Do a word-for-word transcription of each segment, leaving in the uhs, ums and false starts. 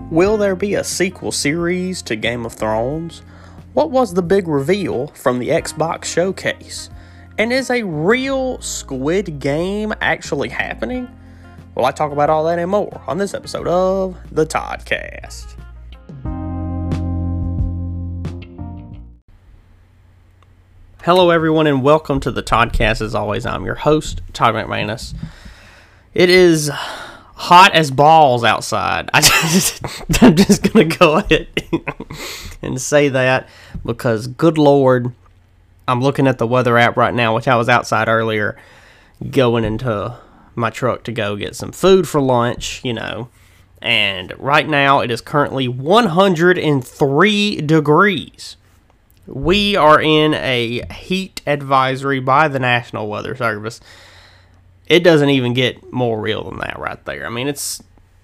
Will there be a sequel series to Game of Thrones? What was the big reveal from the Xbox showcase? And is a real Squid Game actually happening? Well, I talk about all that and more on this episode of the Toddcast. Hello everyone and welcome to the Toddcast. As always, I'm your host, Todd McManus. It is hot as balls outside. I just, I'm just going to go ahead and say that because, good Lord, I'm looking at the weather app right now, which I was outside earlier going into my truck to go get some food for lunch, you know, and right now it is currently one hundred three degrees. We are in a heat advisory by the National Weather Service. It doesn't even get more real than that right there. I mean, it's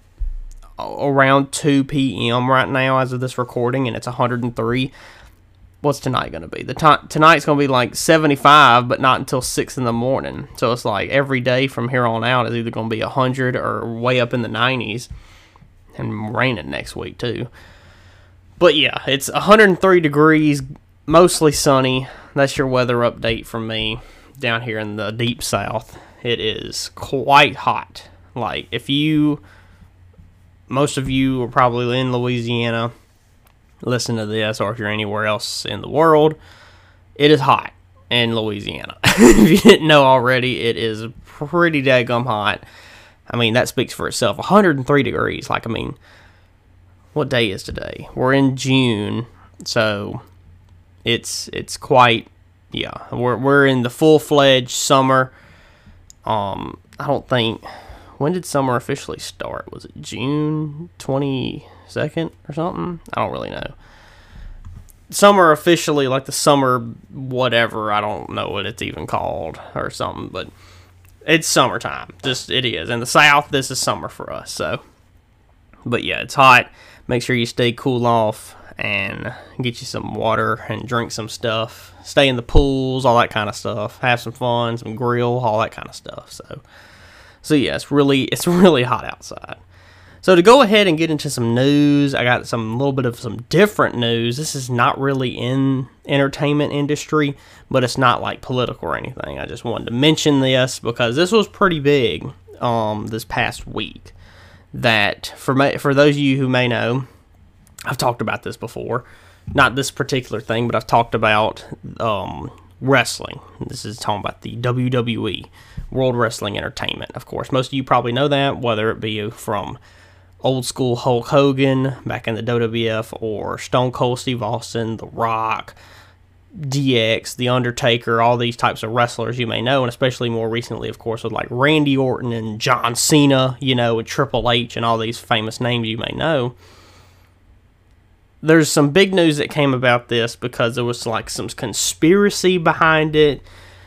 around two p.m. right now as of this recording, and it's one hundred three. What's tonight going to be? The t- Tonight's going to be like seventy-five, but not until six in the morning. So it's like every day from here on out is either going to be one hundred or way up in the nineties, and raining next week too. But yeah, it's one hundred three degrees, mostly sunny. That's your weather update from me down here in the deep south. It is quite hot. Like, if you, most of you are probably in Louisiana, listen to this, or if you're anywhere else in the world, it is hot in Louisiana. If you didn't know already, it is pretty daggum hot. I mean, that speaks for itself. one hundred three degrees. Like, I mean, what day is today? We're in June, so it's it's quite, yeah, we're we're in the full-fledged summer. Um, I don't think, when did summer officially start? Was it June twenty-second or something? I don't really know. Summer officially, like the summer whatever, I don't know what it's even called or something, but it's summertime. Just, it is. In the South, this is summer for us, so. But yeah, it's hot. Make sure you stay cool off and get you some water and drink some stuff. Stay in the pools, all that kind of stuff. Have some fun, some grill, all that kind of stuff. So, so yeah, it's really, it's really hot outside. So to go ahead and get into some news, I got some little bit of some different news. This is not really in entertainment industry, but it's not like political or anything. I just wanted to mention this because this was pretty big um, this past week. That for me, for those of you who may know, I've talked about this before. Not this particular thing, but I've talked about um, wrestling. This is talking about the W W E, World Wrestling Entertainment. Of course, most of you probably know that, whether it be from old school Hulk Hogan back in the W W F or Stone Cold Steve Austin, The Rock, D X, The Undertaker, all these types of wrestlers you may know, and especially more recently, of course, with like Randy Orton and John Cena, you know, and Triple H and all these famous names you may know. There's some big news that came about this because there was like some conspiracy behind it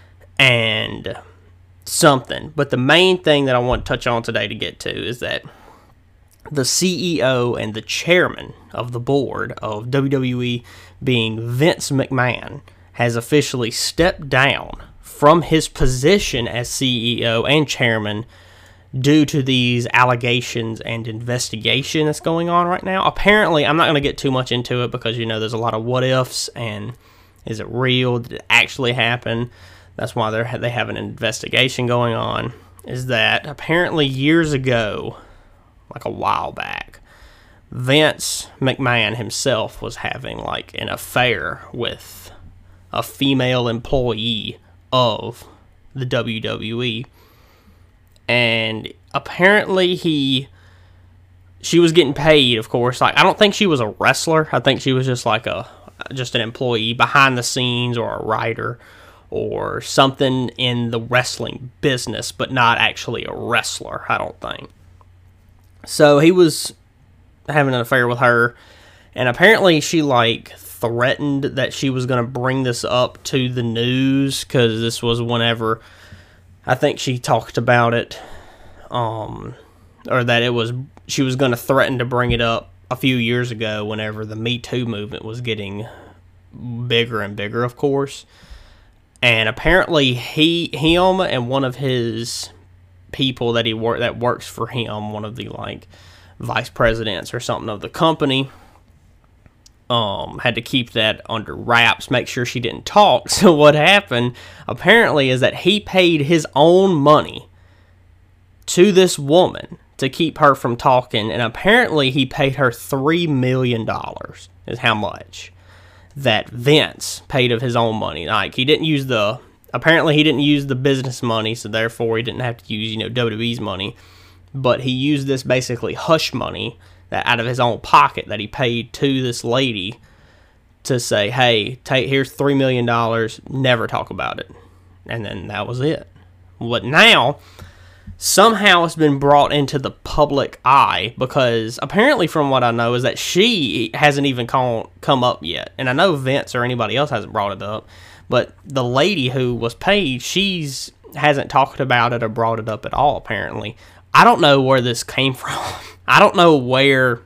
and something. But the main thing that I want to touch on today to get to is that the C E O and the chairman of the board of W W E, being Vince McMahon, has officially stepped down from his position as C E O and chairman due to these allegations and investigation that's going on right now. Apparently, I'm not going to get too much into it because, you know, there's a lot of what ifs and is it real? Did it actually happen? That's why they're, they have an investigation going on. Is that apparently years ago, like a while back, Vince McMahon himself was having like an affair with a female employee of the W W E. And apparently he, she was getting paid, of course. Like, I don't think she was a wrestler. I think she was just like a, just an employee behind the scenes or a writer or something in the wrestling business, but not actually a wrestler, I don't think. So he was having an affair with her, and apparently she like threatened that she was going to bring this up to the news because this was whenever, I think she talked about it, um, or that it was, she was going to threaten to bring it up a few years ago whenever the Me Too movement was getting bigger and bigger, of course. And apparently he, him and one of his people that he work that works for him, one of the like vice presidents or something of the company. Um, had to keep that under wraps, make sure she didn't talk. So what happened, apparently, is that he paid his own money to this woman to keep her from talking, and apparently he paid her three million dollars is how much that Vince paid of his own money. Like, he didn't use the, apparently he didn't use the business money, so therefore he didn't have to use, you know, W W E's money, but he used this basically hush money that out of his own pocket that he paid to this lady to say, hey, take here's three million dollars, never talk about it. And then that was it. But now, somehow it's been brought into the public eye, because apparently from what I know is that she hasn't even call, come up yet. And I know Vince or anybody else hasn't brought it up, but the lady who was paid, she's hasn't talked about it or brought it up at all, apparently. I don't know where this came from. I don't know where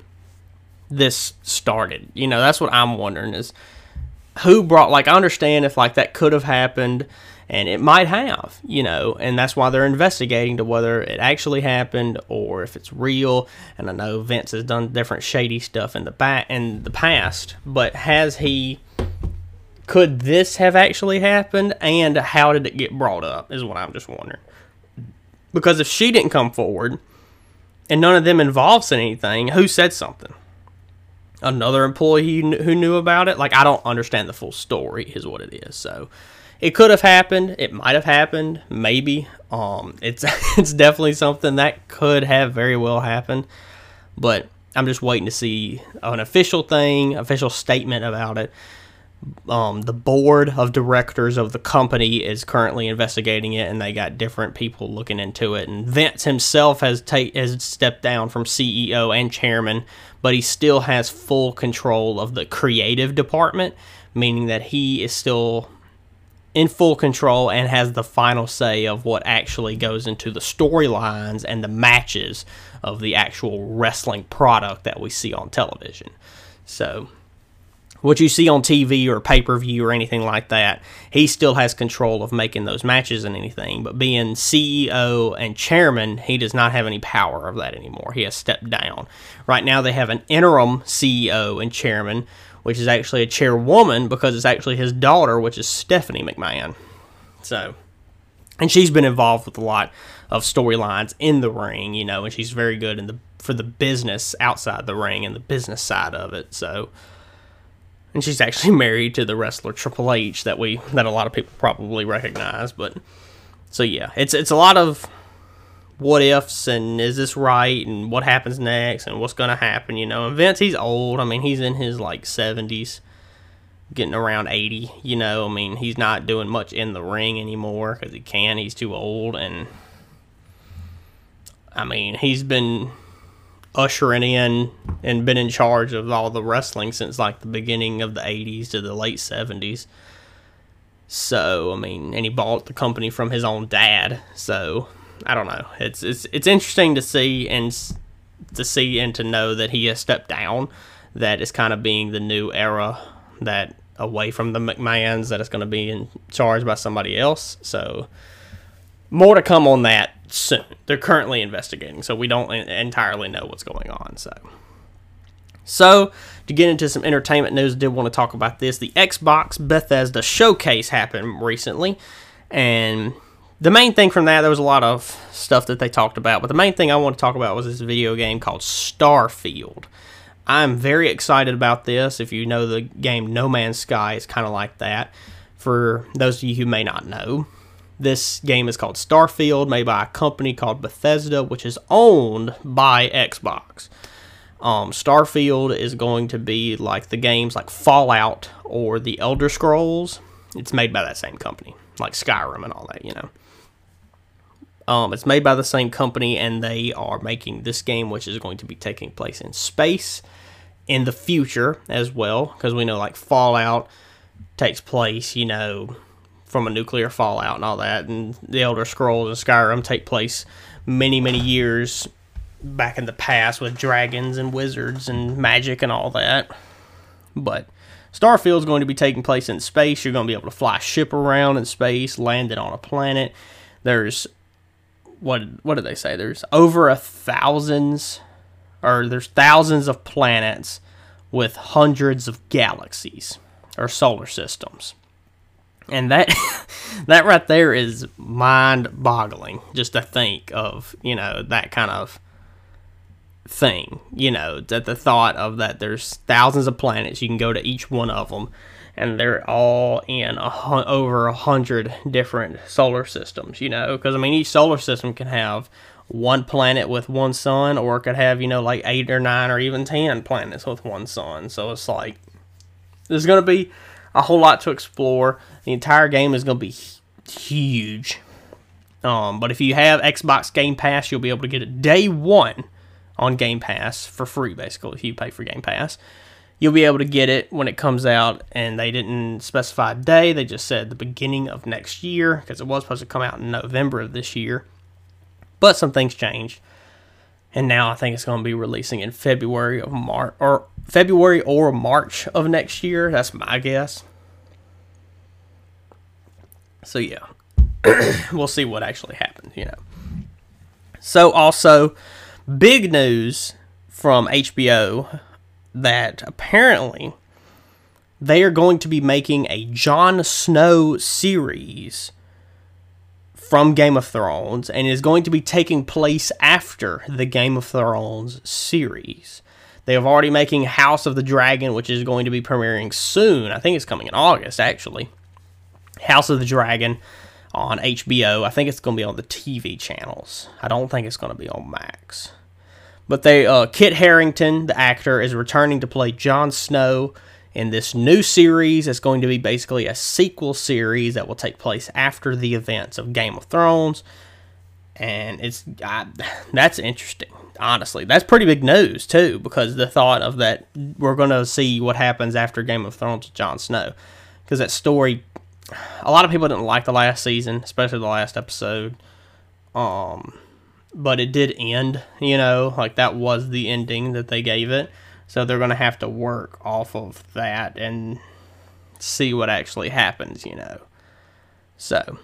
this started. You know, that's what I'm wondering is who brought, like, I understand if, like, that could have happened, and it might have, you know, and that's why they're investigating to whether it actually happened or if it's real. And I know Vince has done different shady stuff in the back in the past, but has he, could this have actually happened, and how did it get brought up is what I'm just wondering. Because if she didn't come forward, and none of them involved in anything, who said something? Another employee who knew about it? Like, I don't understand the full story is what it is. So, it could have happened. It might have happened. Maybe. Um, it's it's definitely something that could have very well happened. But I'm just waiting to see an official thing, official statement about it. Um, the board of directors of the company is currently investigating it, and they got different people looking into it. And Vince himself has ta- has stepped down from C E O and chairman, but he still has full control of the creative department, meaning that he is still in full control and has the final say of what actually goes into the storylines and the matches of the actual wrestling product that we see on television. So, what you see on T V or pay-per-view or anything like that, he still has control of making those matches and anything. But being C E O and chairman, he does not have any power of that anymore. He has stepped down. Right now they have an interim C E O and chairman, which is actually a chairwoman because it's actually his daughter, which is Stephanie McMahon. So, and she's been involved with a lot of storylines in the ring, you know, and she's very good in the for the business outside the ring and the business side of it. So, and she's actually married to the wrestler Triple H that we that a lot of people probably recognize. But so yeah, it's it's a lot of what ifs and is this right and what happens next and what's gonna happen, you know. And Vince, he's old. I mean, he's in his like seventies, getting around eighty. You know, I mean, he's not doing much in the ring anymore because he can. He's too old, and I mean, he's been ushering in and been in charge of all the wrestling since like the beginning of the eighties to the late seventies. So, I mean, and he bought the company from his own dad. So, I don't know. It's it's it's interesting to see and to see and to know that he has stepped down. That is kind of being the new era, that away from the McMahons, that it's going to be in charge by somebody else. So, more to come on that soon. They're currently investigating, so we don't entirely know what's going on. So, so to get into some entertainment news, I did want to talk about this. The Xbox Bethesda Showcase happened recently, and the main thing from that, there was a lot of stuff that they talked about, but the main thing I want to talk about was this video game called Starfield. I'm very excited about this. If you know the game No Man's Sky, it's kind of like that. For those of you who may not know, this game is called Starfield, made by a company called Bethesda, which is owned by Xbox. Um, Starfield is going to be like the games like Fallout or the Elder Scrolls. It's made by that same company, like Skyrim and all that, you know. Um, it's made by the same company, and they are making this game, which is going to be taking place in space in the future as well, because we know like Fallout takes place, you know, from a nuclear fallout and all that, and the Elder Scrolls and Skyrim take place many, many years back in the past with dragons and wizards and magic and all that. But Starfield is going to be taking place in space. You're going to be able to fly a ship around in space, land it on a planet. There's, what what did they say? There's over a thousands or there's thousands of planets with hundreds of galaxies or solar systems. And that that right there is mind-boggling, just to think of, you know, that kind of thing. You know, that the thought of that there's thousands of planets, you can go to each one of them, and they're all in a, over a hundred different solar systems, you know, because, I mean, each solar system can have one planet with one sun, or it could have, you know, like eight or nine or even ten planets with one sun. So it's like, there's going to be a whole lot to explore. The entire game is going to be huge. Um, but if you have Xbox Game Pass, you'll be able to get it day one on Game Pass for free, basically, if you pay for Game Pass. You'll be able to get it when it comes out, and they didn't specify a day. They just said the beginning of next year, because it was supposed to come out in November of this year. But some things changed, and now I think it's going to be releasing in February of March, or February or March of next year. That's my guess. So yeah, we'll see what actually happens, you know. So also, big news from H B O that apparently they are going to be making a Jon Snow series from Game of Thrones, and is going to be taking place after the Game of Thrones series. They are already making House of the Dragon, which is going to be premiering soon. I think it's coming in August, actually. House of the Dragon on H B O. I think it's going to be on the T V channels. I don't think it's going to be on Max. But they, uh, Kit Harington, the actor, is returning to play Jon Snow in this new series. It's going to be basically a sequel series that will take place after the events of Game of Thrones. And it's I, that's interesting, honestly. That's pretty big news, too, because the thought of that we're going to see what happens after Game of Thrones with Jon Snow. Because that story, a lot of people didn't like the last season, especially the last episode. Um, but it did end, you know, like that was the ending that they gave it. So they're going to have to work off of that and see what actually happens, you know. So,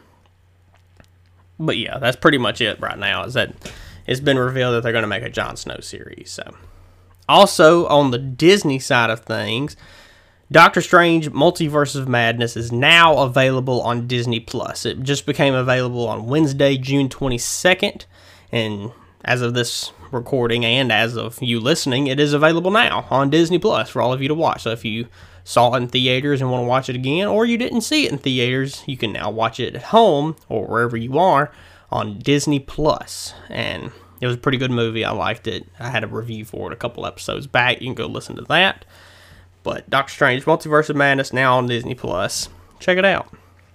but yeah, that's pretty much it right now, is that it's been revealed that they're going to make a Jon Snow series. So, also, on the Disney side of things, Doctor Strange Multiverse of Madness is now available on Disney Plus. It just became available on Wednesday, June twenty-second, and as of this recording and as of you listening, it is available now on Disney Plus for all of you to watch. So if you saw it in theaters and want to watch it again, or you didn't see it in theaters, you can now watch it at home or wherever you are on Disney Plus. And it was a pretty good movie. I liked it. I had a review for it a couple episodes back. You can go listen to that. But Doctor Strange Multiverse of Madness now on Disney Plus. Check it out.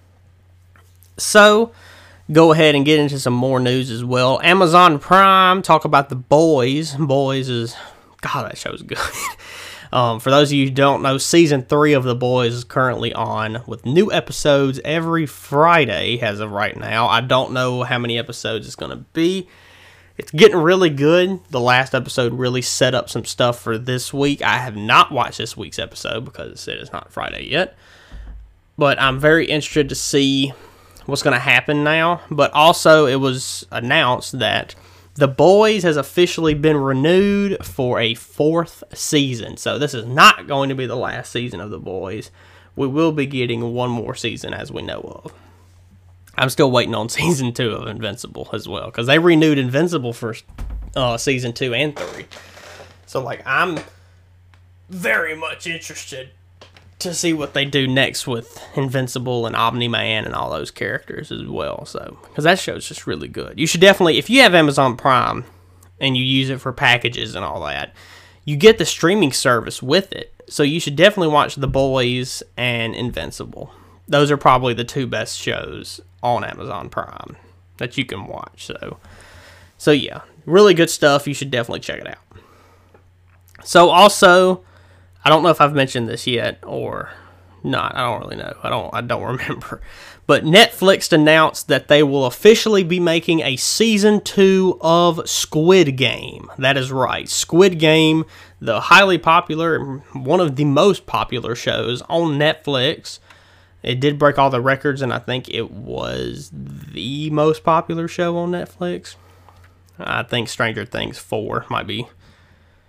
So, go ahead and get into some more news as well. Amazon Prime, talk about The Boys. Boys is, God, that show's good. um, for those of you who don't know, season three of The Boys is currently on with new episodes every Friday as of right now. I don't know how many episodes it's going to be. It's getting really good. The last episode really set up some stuff for this week. I have not watched this week's episode because it is not Friday yet. But I'm very interested to see what's going to happen now. But also, it was announced that The Boys has officially been renewed for a fourth season. So this is not going to be the last season of The Boys. We will be getting one more season as we know of. I'm still waiting on season two of Invincible as well, because they renewed Invincible for uh, season two and three. So, like, I'm very much interested to see what they do next with Invincible and Omni-Man and all those characters as well. So, because that show's just really good. You should definitely, if you have Amazon Prime and you use it for packages and all that, you get the streaming service with it. So you should definitely watch The Boys and Invincible. Those are probably the two best shows on Amazon Prime that you can watch. So, so yeah, really good stuff. You should definitely check it out. So also, I don't know if I've mentioned this yet or not. I don't really know. I don't. I don't remember. But Netflix announced that they will officially be making a season two of Squid Game. That is right, Squid Game, the highly popular, one of the most popular shows on Netflix. It did break all the records, and I think it was the most popular show on Netflix. I think Stranger Things four might be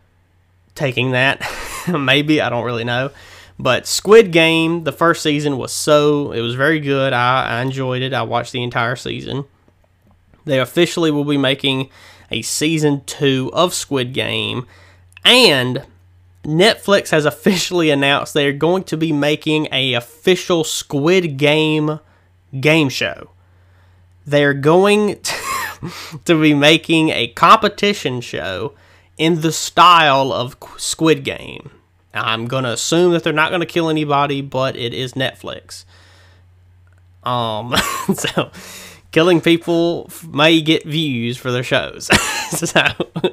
taking that. Maybe, I don't really know. But Squid Game, the first season was so, it was very good. I, I enjoyed it. I watched the entire season. They officially will be making a season two of Squid Game, and Netflix has officially announced they're going to be making a official Squid Game game show. They're going to be making a competition show in the style of Squid Game. I'm going to assume that they're not going to kill anybody, but it is Netflix. Um, so, killing people may get views for their shows. so,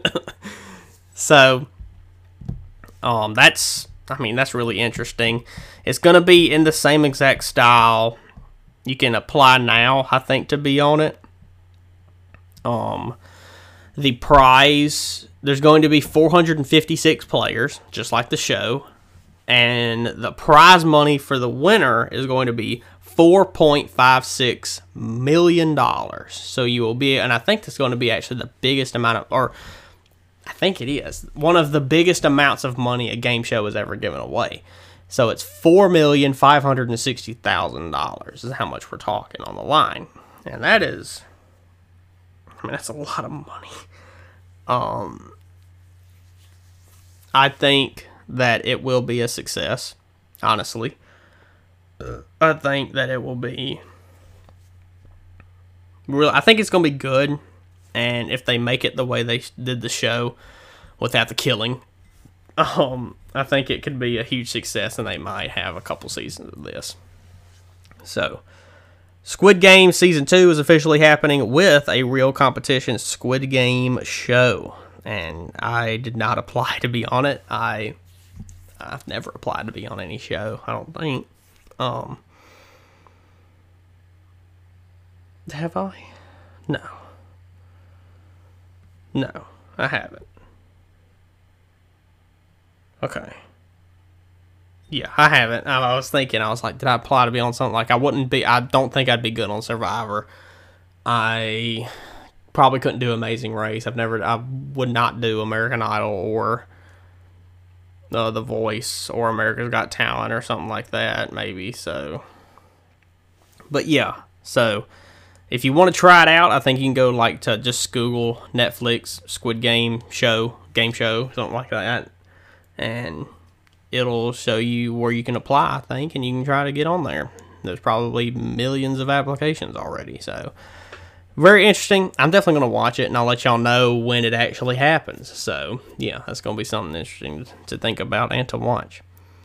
so, um, that's, I mean, that's really interesting. It's going to be in the same exact style. You can apply now, I think, to be on it. Um, the prize, there's going to be four hundred fifty-six players, just like the show. And the prize money for the winner is going to be four point five six million dollars. So you will be, and I think that's going to be actually the biggest amount of, or I think it is, one of the biggest amounts of money a game show has ever given away. So it's four million five hundred sixty thousand dollars is how much we're talking on the line. And that is, I mean, that's a lot of money. Um, I think that it will be a success, honestly. I think that it will be real. I think it's going to be good, and if they make it the way they did the show without the killing, um, I think it could be a huge success, and they might have a couple seasons of this. So, Squid Game Season two is officially happening with a real competition Squid Game show. And I did not apply to be on it. I, I've never applied to be on any show, I don't think. Um, have I? No. No, I haven't. Okay. Yeah, I haven't. I, I was thinking, I was like, did I apply to be on something? Like, I wouldn't be, I don't think I'd be good on Survivor. I probably couldn't do Amazing Race. I've never, I would not do American Idol or uh, The Voice or America's Got Talent or something like that, maybe. So, but yeah, so if you want to try it out, I think you can go like to just Google Netflix Squid Game show, game show, something like that, and it'll show you where you can apply, I think, and you can try to get on there. There's probably millions of applications already, so very interesting. I'm definitely going to watch it, and I'll let y'all know when it actually happens. So, yeah, that's going to be something interesting to think about and to watch.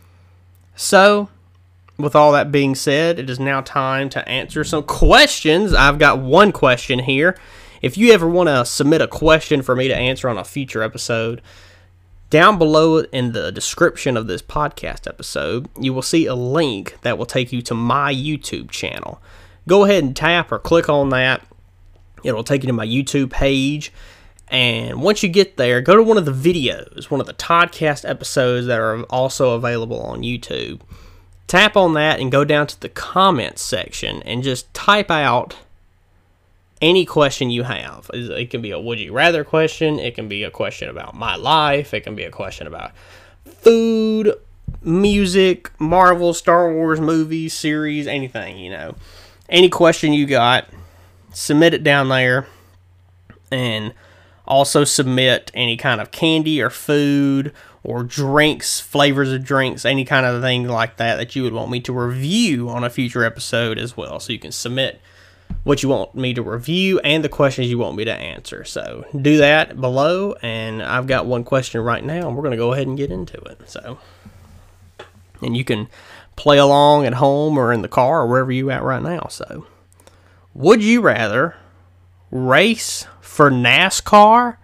So, with all that being said, it is now time to answer some questions. I've got one question here. If you ever want to submit a question for me to answer on a future episode, down below in the description of this podcast episode, you will see a link that will take you to my YouTube channel. Go ahead and tap or click on that. It'll take you to my YouTube page. And once you get there, go to one of the videos, one of the Toddcast episodes that are also available on YouTube. Tap on that and go down to the comments section and just type out any question you have. It can be a would you rather question. It can be a question about my life. It can be a question about food, music, Marvel, Star Wars movies, series, anything, you know. Any question you got, submit it down there. And also submit any kind of candy or food or drinks, flavors of drinks, any kind of thing like that that you would want me to review on a future episode as well. So you can submit what you want me to review and the questions you want me to answer. So do that below, and I've got one question right now, and we're going to go ahead and get into it. So, and you can play along at home or in the car or wherever you at right now. So, would you rather race for NASCAR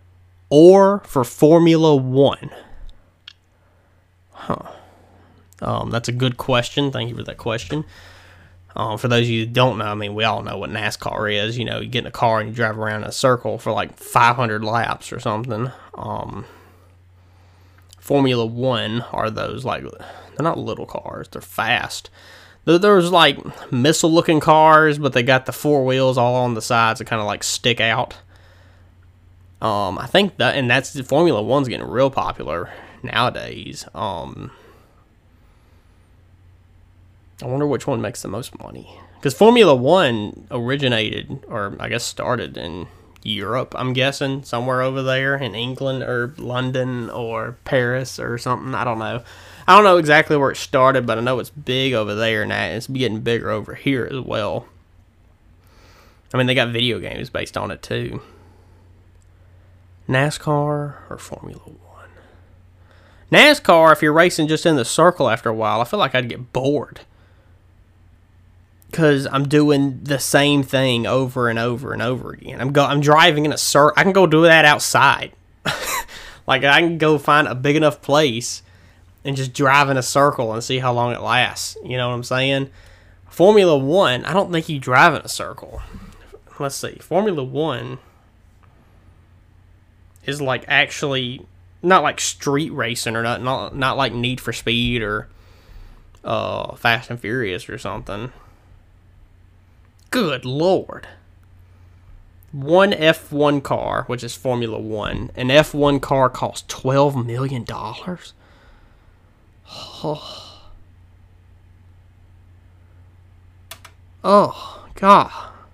or for Formula One? Huh. Um, that's a good question. Thank you for that question. Um, for those of you who don't know, I mean, we all know what NASCAR is. You know, you get in a car and you drive around in a circle for like five hundred laps or something. Um, Formula One are those, like, they're not little cars. They're fast. They're, there's like missile-looking cars, but they got the four wheels all on the sides that kind of like stick out. Um, I think that, and that's, Formula One's getting real popular nowadays. Um, I wonder which one makes the most money. Because Formula One originated, or I guess started in Europe, I'm guessing, somewhere over there in England or London or Paris or something. I don't know. I don't know exactly where it started, but I know it's big over there now. It's getting bigger over here as well. I mean, they got video games based on it too. NASCAR or Formula One? NASCAR, if you're racing just in the circle after a while, I feel like I'd get bored. Because I'm doing the same thing over and over and over again. I'm go. I'm driving in a circle. I can go do that outside. Like, I can go find a big enough place and just drive in a circle and see how long it lasts. You know what I'm saying? Formula One, I don't think you drive in a circle. Let's see. Formula One is like actually not like street racing or not, not, not like Need for Speed or uh, Fast and Furious or something. Good Lord. One F one car, which is Formula One, an F one car costs twelve million dollars? Oh. Oh, God.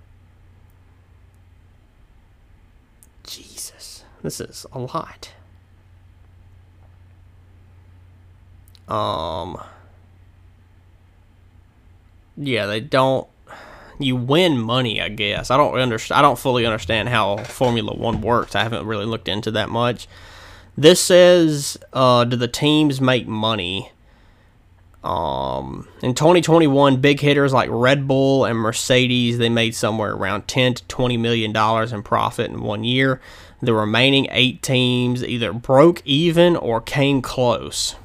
Jesus. This is a lot. Um. Yeah, they don't. You win money, I guess. I don't understand. I don't fully understand how Formula One works. I haven't really looked into that much. This says, uh, do the teams make money? Um, in twenty twenty-one, big hitters like Red Bull and Mercedes, they made somewhere around ten to twenty million dollars in profit in one year. The remaining eight teams either broke even or came close.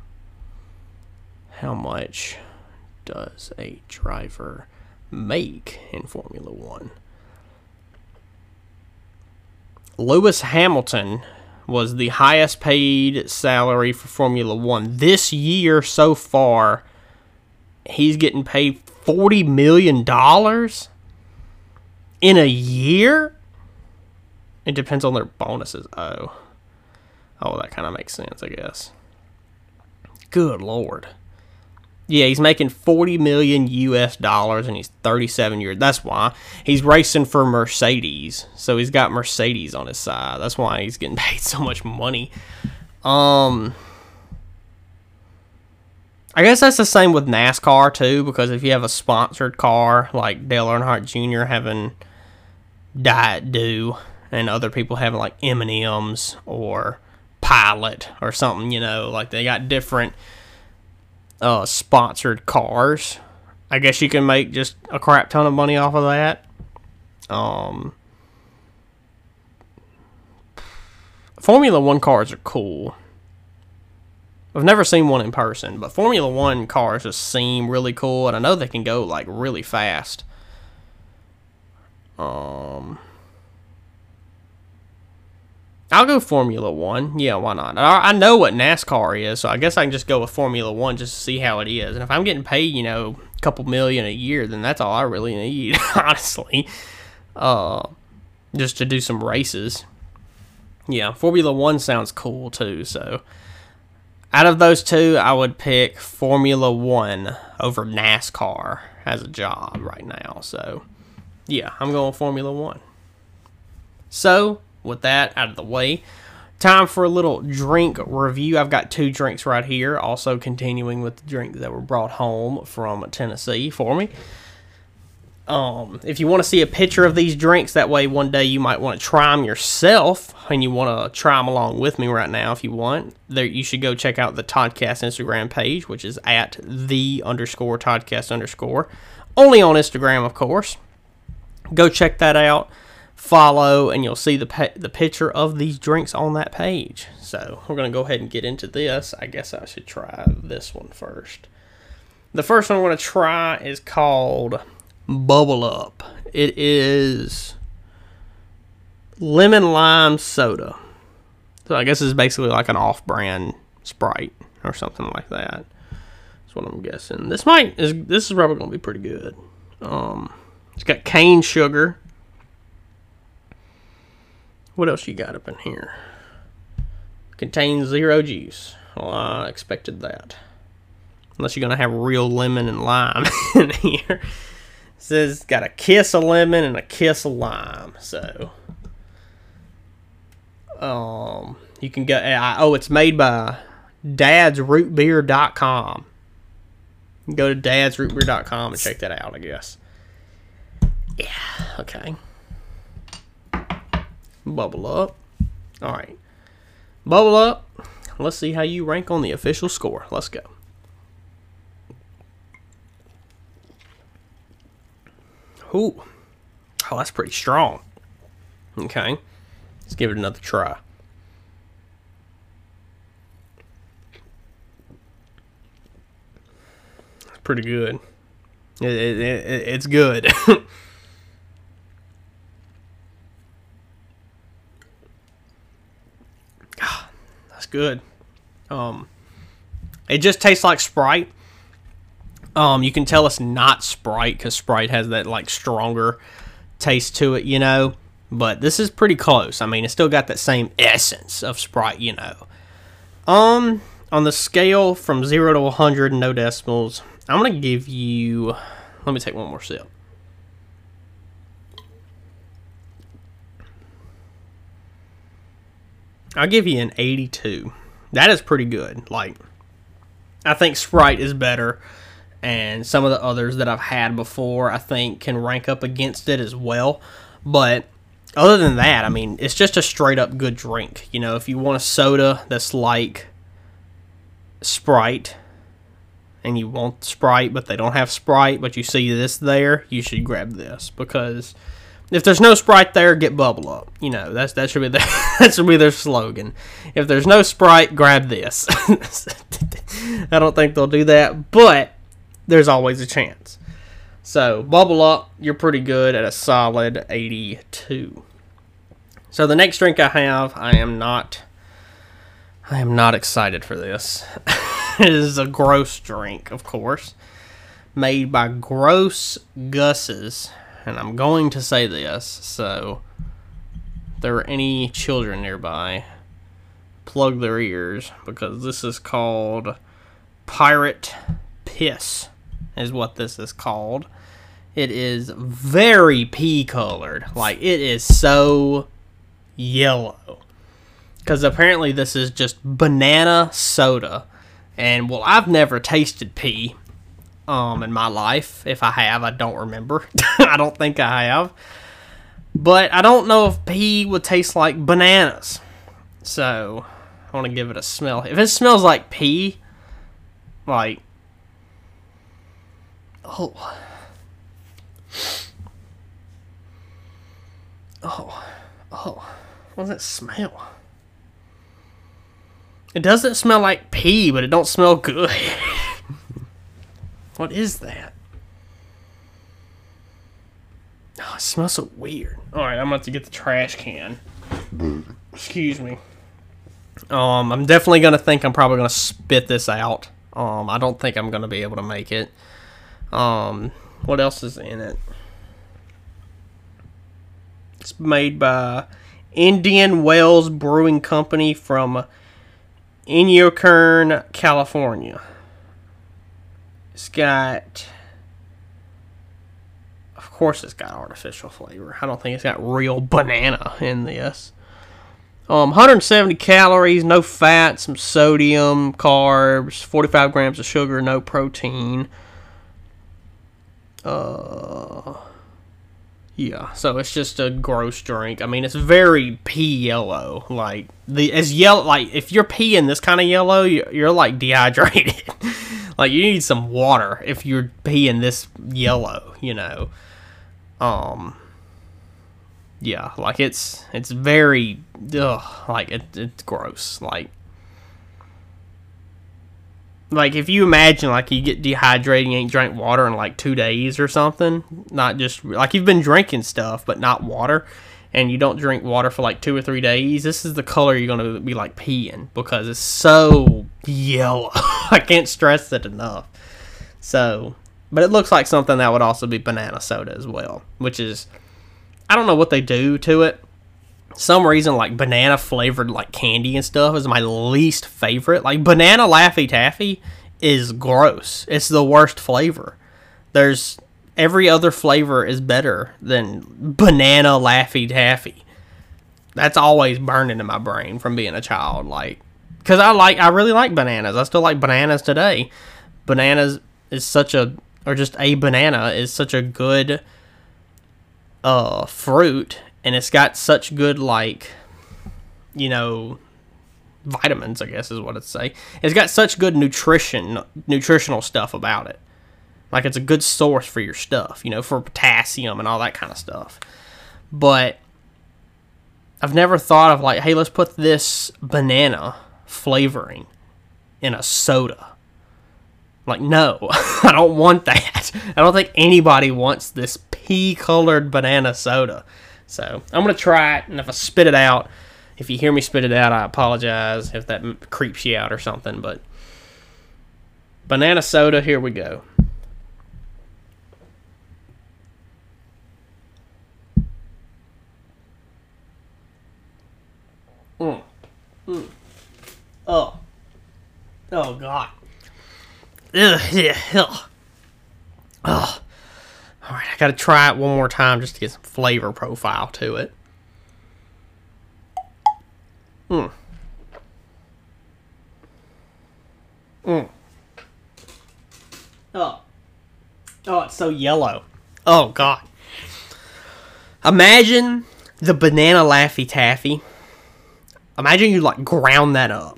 How much does a driver make in Formula One? Lewis Hamilton was the highest paid salary for Formula One. This year so far, he's getting paid forty million dollars in a year? It depends on their bonuses. Oh. Oh, that kind of makes sense, I guess. Good Lord. Yeah, he's making forty million U S dollars and he's thirty-seven years. That's why he's racing for Mercedes. So he's got Mercedes on his side. That's why he's getting paid so much money. Um, I guess that's the same with NASCAR too, because if you have a sponsored car like Dale Earnhardt Junior having Diet Dew and other people having like M and M's or Pilot or something, you know, like they got different Uh, sponsored cars. I guess you can make just a crap ton of money off of that. Um, Formula One cars are cool. I've never seen one in person, but Formula One cars just seem really cool, and I know they can go like really fast. Um, I'll go Formula One. Yeah, why not? I, I know what NASCAR is, so I guess I can just go with Formula One just to see how it is. And if I'm getting paid, you know, a couple million a year, then that's all I really need, honestly. Uh, just to do some races. Yeah, Formula One sounds cool too, so out of those two, I would pick Formula One over NASCAR as a job right now. So, yeah, I'm going Formula One. So, with that out of the way, time for a little drink review. I've got two drinks right here, also continuing with the drinks that were brought home from Tennessee for me. Um, if you want to see a picture of these drinks, that way one day you might want to try them yourself, and you want to try them along with me right now if you want, there you should go check out the Toddcast Instagram page, which is at the underscore Toddcast underscore. Only on Instagram, of course. Go check that out. Follow, and you'll see the pe- the picture of these drinks on that page. So we're going to go ahead and get into this. I guess I should try this one first. The first one I want to try is called Bubble Up. It is lemon lime soda. So I guess it's basically like an off-brand Sprite or something like that. That's what I'm guessing. This might is this is probably going to be pretty good. Um, it's got cane sugar. What else you got up in here? Contains zero juice. Well, I expected that. Unless you're going to have real lemon and lime in here. It says it's got a kiss of lemon and a kiss of lime. So, um, you can go. Oh, it's made by dads root beer dot com. Go to dads root beer dot com and check that out, I guess. Yeah, okay. Bubble up. All right. Bubble up. Let's see how you rank on the official score. Let's go. Ooh. Oh, that's pretty strong. Okay. Let's give it another try. It's pretty good. It, it, it, it's good. That's good. Um, it just tastes like Sprite. Um, you can tell it's not Sprite because Sprite has that like stronger taste to it, you know. But this is pretty close. I mean, it's still got that same essence of Sprite, you know. Um, on the scale from zero to one hundred, no decimals, I'm gonna give you. Let me take one more sip. I'll give you an eighty-two. That is pretty good. Like, I think Sprite is better. And some of the others that I've had before, I think, can rank up against it as well. But other than that, I mean, it's just a straight-up good drink. You know, if you want a soda that's like Sprite, and you want Sprite, but they don't have Sprite, but you see this there, you should grab this. Because if there's no Sprite there, get Bubble Up. You know, that's that should be their, that should be their slogan. If there's no Sprite, grab this. I don't think they'll do that, but there's always a chance. So, Bubble Up, you're pretty good at a solid eighty-two. So, the next drink I have, I am not, I am not excited for this. It is a gross drink, of course, made by Gross Gus's, and I'm going to say this, so if there are any children nearby, plug their ears, because this is called Pirate Piss. Is what this is called. It is very pea colored. Like, it is so yellow. Because apparently this is just banana soda. And, well, I've never tasted pea um, in my life. If I have, I don't remember. I don't think I have. But I don't know if pea would taste like bananas. So, I want to give it a smell. If it smells like pea, like, oh. Oh. Oh. What does it smell? It doesn't smell like pea, but it don't smell good. What is that? Oh, it smells so weird. Alright, I'm about to get the trash can. Excuse me. Um, I'm definitely going to think I'm probably going to spit this out. Um, I don't think I'm going to be able to make it. Um, what else is in it? It's made by Indian Wells Brewing Company from Inyokern, California. It's got, of course it's got artificial flavor. I don't think it's got real banana in this. Um, one hundred seventy calories, no fat, some sodium, carbs, forty-five grams of sugar, no protein. Uh, yeah, so it's just a gross drink. I mean, it's very pea yellow. Like, the as yellow, like, if you're peeing this kind of yellow, you're, you're like dehydrated. Like, you need some water if you're peeing this yellow, you know. Um, yeah, like, it's, it's very, ugh, like, it, it's gross. Like, Like, if you imagine, like, you get dehydrated and you ain't drank water in, like, two days or something. Not just, like, you've been drinking stuff, but not water. And you don't drink water for, like, two or three days. This is the color you're going to be, like, peeing. Because it's so yellow. I can't stress it enough. So, but it looks like something that would also be banana soda as well. Which is, I don't know what they do to it. some reason, like, banana flavored, like, candy and stuff is my least favorite. Like, banana Laffy Taffy is gross. It's the worst flavor. There's every other flavor is better than banana Laffy Taffy. That's always burned into my brain from being a child. Like, because I like, I really like bananas. I still like bananas today. Bananas is such a, or just a banana is such a good uh, fruit. And it's got such good, like, you know, vitamins, I guess is what it's say. It's got such good nutrition, nutritional stuff about it. Like, it's a good source for your stuff, you know, for potassium and all that kind of stuff. But I've never thought of, like, hey, let's put this banana flavoring in a soda. Like, no, I don't want that. I don't think anybody wants this pea-colored banana soda. So, I'm going to try it, and if I spit it out, if you hear me spit it out, I apologize if that m- creeps you out or something, but banana soda, here we go. Mm. Mm. Oh. Oh, God. Ugh, yeah, ugh. Ugh. All right, I got to try it one more time just to get some flavor profile to it. Mm. Mm. Oh. Oh, it's so yellow. Oh, God. Imagine the banana Laffy Taffy. Imagine you, like, ground that up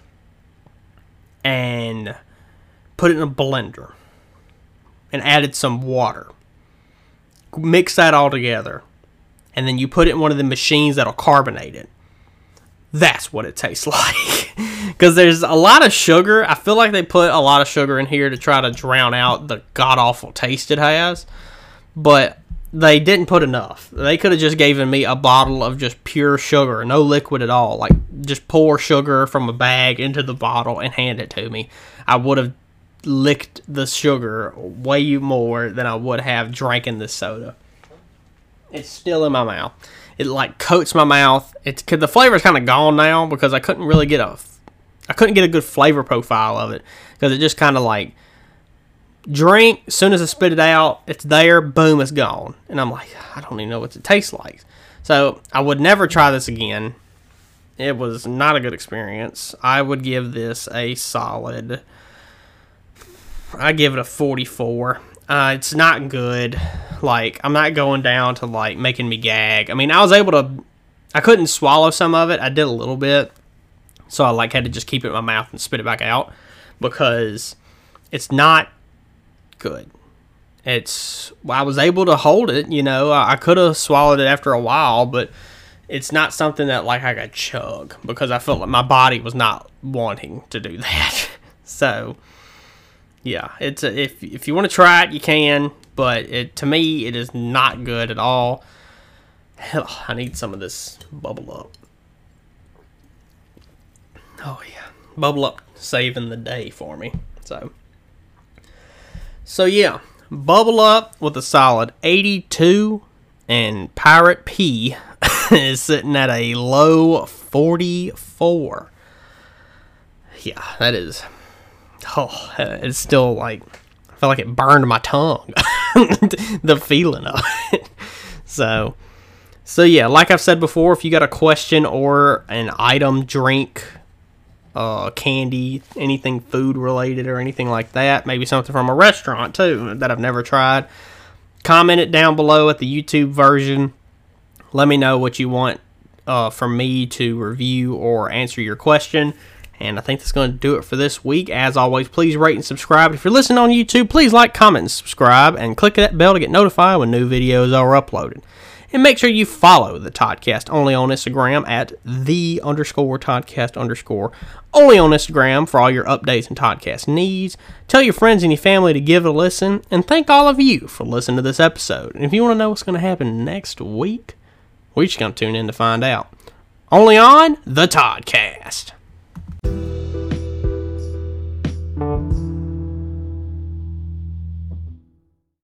and put it in a blender and added some water. Mix that all together, and then you put it in one of the machines that'll carbonate it. That's what it tastes like. Because there's a lot of sugar. I feel like they put a lot of sugar in here to try to drown out the god-awful taste it has. But they didn't put enough. They could have just given me a bottle of just pure sugar, no liquid at all. Like, just pour sugar from a bag into the bottle and hand it to me. I would have licked the sugar way more than I would have drinking this soda. It's still in my mouth. It like coats my mouth. It's cause the flavor's kind of gone now because I couldn't really get a, I couldn't get a good flavor profile of it because it just kind of like drink. As soon as I spit it out, it's there. Boom, it's gone. And I'm like, I don't even know what it tastes like. So I would never try this again. It was not a good experience. I would give this a solid. I give it a forty-four. Uh, it's not good. Like, I'm not going down to, like, making me gag. I mean, I was able to... I couldn't swallow some of it. I did a little bit. So I, like, had to just keep it in my mouth and spit it back out. Because it's not good. It's... I was able to hold it, you know. I, I could have swallowed it after a while, but it's not something that, like, I could chug. Because I felt like my body was not wanting to do that. So... yeah, it's a, if if you want to try it, you can, but it to me it is not good at all. Hell, I need some of this bubble up. Oh yeah, bubble up saving the day for me. So, so yeah, bubble up with a solid eighty-two, and Pirate P is sitting at a low forty-four. Yeah, that is. Oh, it's still like, I feel like it burned my tongue. The feeling of it. So, so yeah, like I've said before, if you got a question or an item, drink, uh, candy, anything food related or anything like that, maybe something from a restaurant too that I've never tried, comment it down below at the YouTube version. Let me know what you want uh, for me to review or answer your question. And I think that's going to do it for this week. As always, please rate and subscribe. If you're listening on YouTube, please like, comment, and subscribe. And click that bell to get notified when new videos are uploaded. And make sure you follow the Toddcast only on Instagram at the underscore Toddcast underscore. Only on Instagram for all your updates and Toddcast needs. Tell your friends and your family to give it a listen. And thank all of you for listening to this episode. And if you want to know what's going to happen next week, we're just going to tune in to find out. Only on the Toddcast.